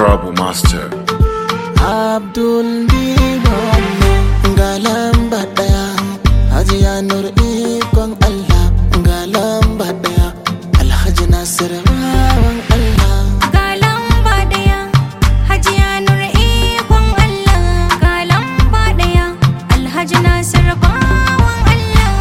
Honorable Master Abdul Diwan ga lamba daya, Hajiya Nur ikon Allah ga lamba daya, Alhaji Nasir bawan Allah ga lamba daya, Hajiya Nur ikon Allah ga lamba daya, Alhaji Nasir bawan Allah.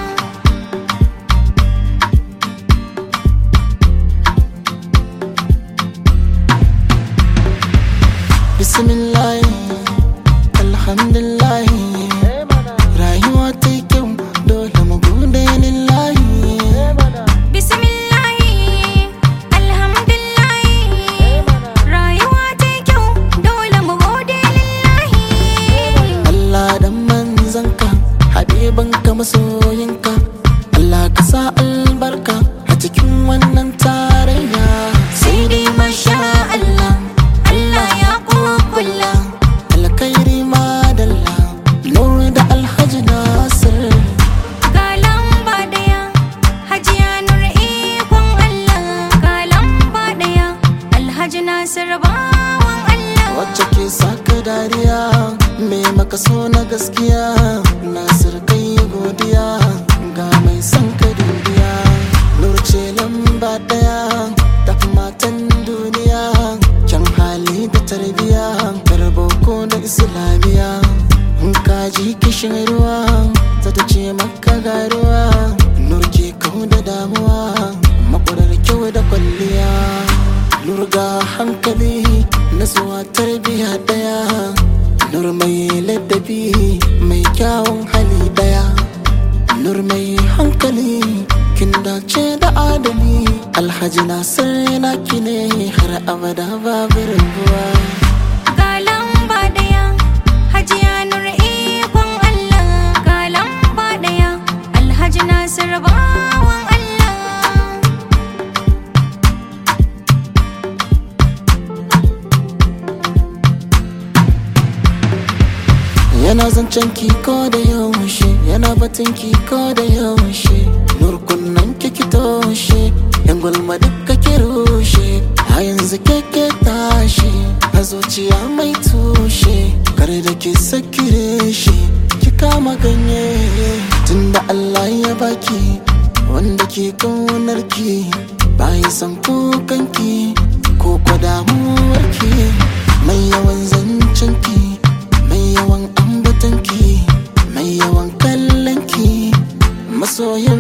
Bismillah, alhamdulillah, rayuwa ta yi kyau dole mu gode lillahi. Bismillah, alhamdulillah, rayuwa ta yi kyau dole mu gode lillahi. Allah dan manzanka, habibanka masoyinka, Allah ka sa albarka a cikin wannan tarayya. Sai dai masha Allah, Allah ya kukula alkhairi madalla, Nur da Alhaji Nasir. Ga lamba daya, Hajiya Nur ikon Allah ga lamba daya, Alhaji Nasir bawan Allah. Wacce ke saka dariya, me maka so na gaskiya, Nasir kai godiya, ga mai son ka duniya. Nur ce lamba daya, tafi matan duniya, kyan hali da tarbiya, boko da islamiya. In ka ji kishin ruwa, za ta ce maka ga ruwa. Nur ke kau da damuwa, makwarar kyau da kwalliya. Nur ga hankali, nasuwa tarbiya daya, Nur mai ladabi, mai kyawun hali daya. Nur mai hankali, kin dace da adali, Alhaji Nasir naki ne har abada babu rabuwa. Ga lamba daya, Hajiya Nur ikon Allah ga lamba daya, Alhaji Nasir bawan Allah. Yana zancen ki ko da yaushe, yana batun ki ko da yaushe. Nur kunnan ki toshe, yan gulma duka ki rushe. A yanzu keke tashi, a zuciya mai tushe. Kar da ki sakire shi, ki kama ganye. Tunda Allah ya baki, wanda ke kaunar ki, baya san kukanki ko kwa damuwarki. Mai yawan zancen ki, mai yawan ambatanki, mai yawan kallonki, masoyin